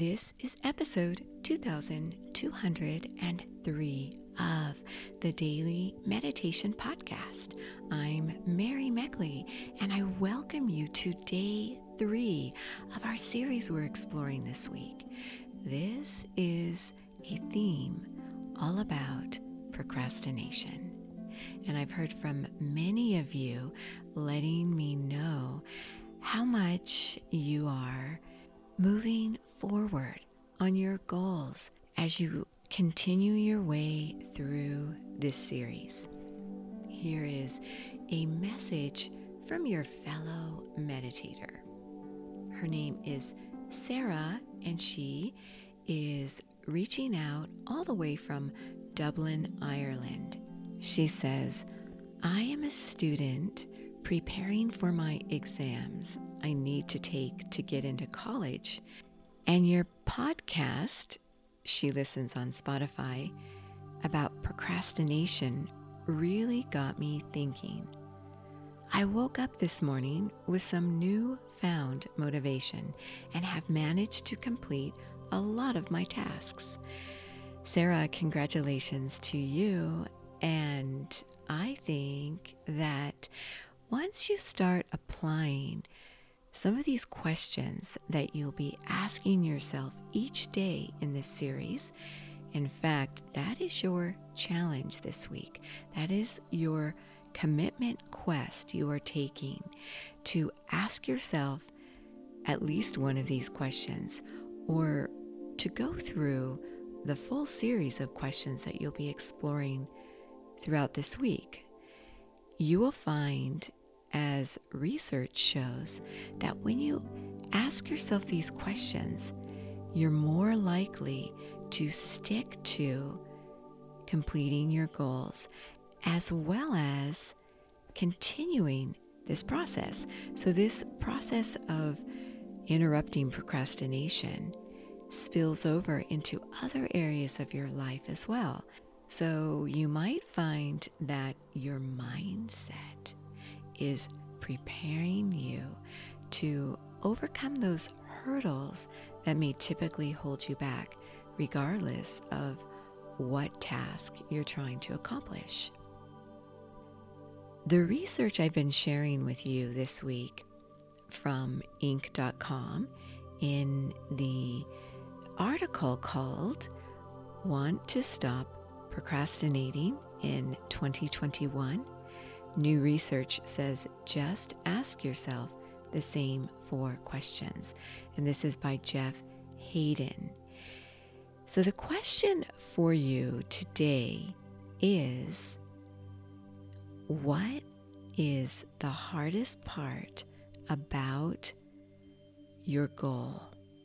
This is episode 2203 of the Daily Meditation Podcast. I'm Mary Meckley, and I welcome you to day 3 of our series we're exploring this week. This is a theme all about procrastination. And I've heard from many of you letting me know how much you are moving forward on your goals as you continue your way through this series. Here is a message from your fellow meditator. Her name is Sarah, and she is reaching out all the way from Dublin, Ireland. She says, I am a student preparing for my exams I need to take to get into college. And your podcast, she listens on Spotify, about procrastination really got me thinking. I woke up this morning with some newfound motivation and have managed to complete a lot of my tasks. Sarah, congratulations to you. And I think that once you start applying some of these questions that you'll be asking yourself each day in this series, in fact, that is your challenge this week. That is your commitment quest you are taking to ask yourself at least one of these questions, or to go through the full series of questions that you'll be exploring throughout this week. You will find, as research shows, that when you ask yourself these questions, you're more likely to stick to completing your goals, as well as continuing this process. So this process of interrupting procrastination spills over into other areas of your life as well. So you might find that your mindset is preparing you to overcome those hurdles that may typically hold you back, regardless of what task you're trying to accomplish. The research I've been sharing with you this week from Inc.com in the article called Want to Stop Procrastinating in 2021? New research says just ask yourself the same 4 questions. And this is by Jeff Hayden. So the question for you today is, what is the hardest part about your goal?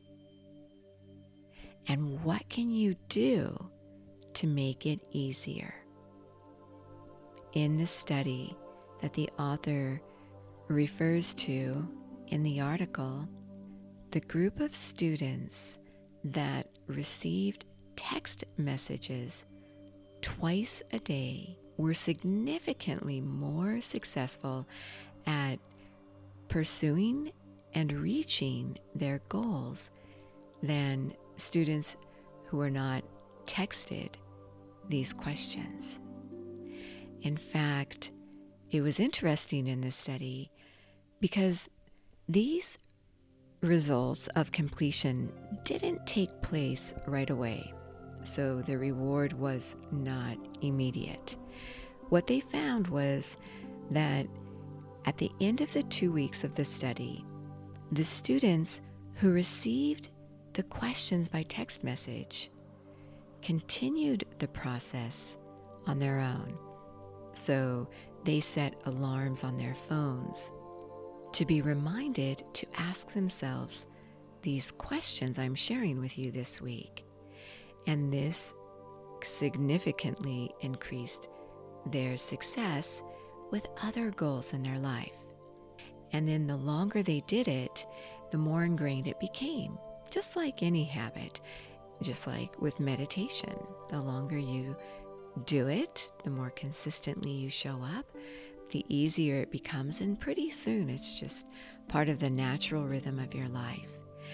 And what can you do to make it easier? In the study that the author refers to in the article, the group of students that received text messages twice a day were significantly more successful at pursuing and reaching their goals than students who were not texted these questions. In fact, it was interesting in this study because these results of completion didn't take place right away, so the reward was not immediate. What they found was that at the end of the 2 weeks of the study, the students who received the questions by text message continued the process on their own. So they set alarms on their phones to be reminded to ask themselves these questions I'm sharing with you this week. And this significantly increased their success with other goals in their life. And then the longer they did it, the more ingrained it became. Just like any habit, just like with meditation, the longer you do it, the more consistently you show up, the easier it becomes, and pretty soon it's just part of the natural rhythm of your life.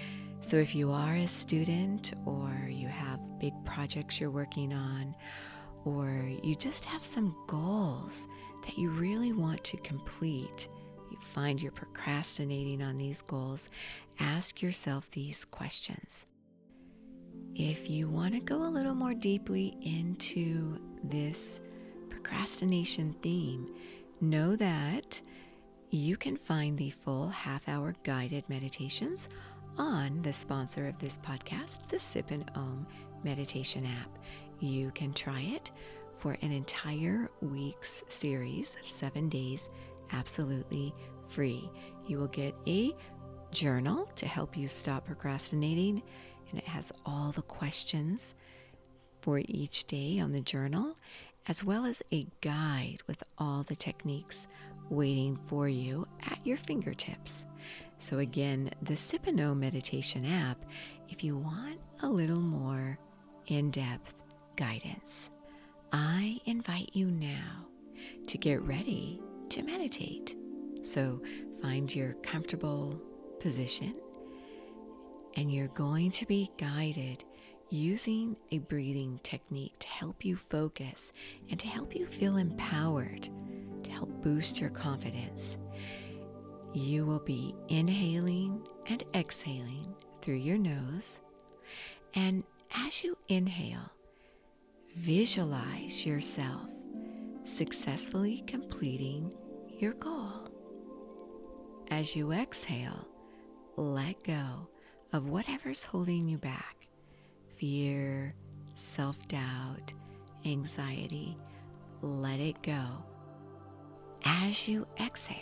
So if you are a student, or you have big projects you're working on, or you just have some goals that you really want to complete, you find you're procrastinating on these goals, ask yourself these questions. If you want to go a little more deeply into this procrastination theme, know that you can find the full half-hour guided meditations on the sponsor of this podcast, the Sip and Om meditation app. You can try it for an entire week's series of 7 days, absolutely free. You will get a journal to help you stop procrastinating, and it has all the questions for each day on the journal, as well as a guide with all the techniques waiting for you at your fingertips. So again, the Sip and Om meditation app, if you want a little more in-depth guidance. I invite you now to get ready to meditate. So find your comfortable position, and you're going to be guided using a breathing technique to help you focus and to help you feel empowered, to help boost your confidence. You will be inhaling and exhaling through your nose, and as you inhale, visualize yourself successfully completing your goal. As you exhale, let go of whatever's holding you back. Fear, self-doubt, anxiety, let it go as you exhale.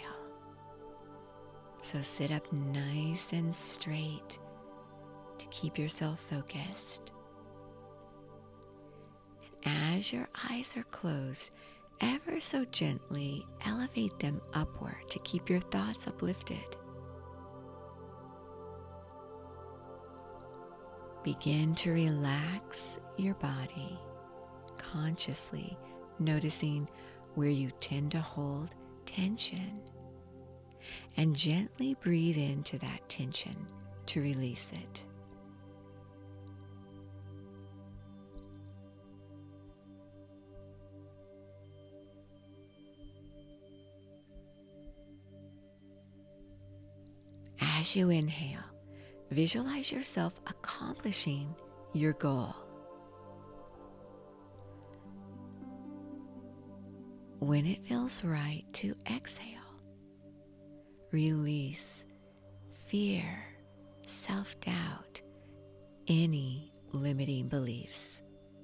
So sit up nice and straight to keep yourself focused. And as your eyes are closed, ever so gently elevate them upward to keep your thoughts uplifted. Begin to relax your body, consciously noticing where you tend to hold tension, and gently breathe into that tension to release it. As you inhale, visualize yourself accomplishing your goal. When it feels right to exhale, release fear, self-doubt, any limiting beliefs.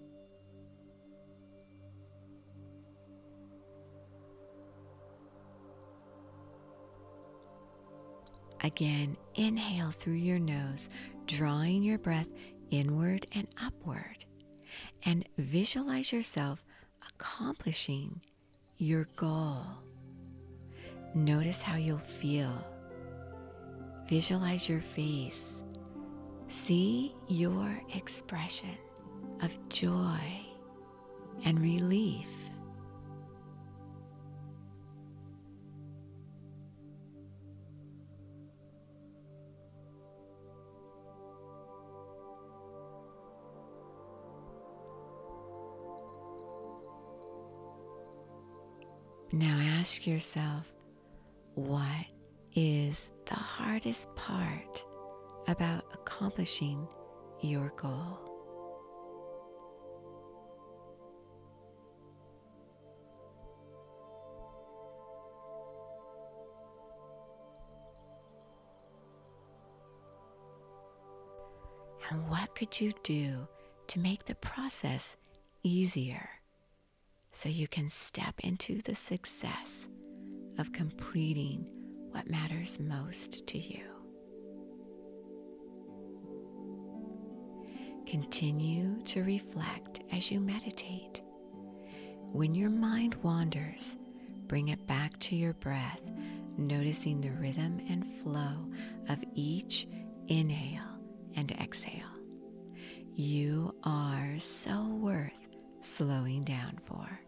Again, inhale through your nose, drawing your breath inward and upward, and visualize yourself accomplishing your goal. Notice how you'll feel. Visualize your face. See your expression of joy and relief. Now ask yourself, what is the hardest part about accomplishing your goal? And what could you do to make the process easier so you can step into the success of completing what matters most to you? Continue to reflect as you meditate. When your mind wanders, bring it back to your breath, noticing the rhythm and flow of each inhale and exhale. You are so worth slowing down for.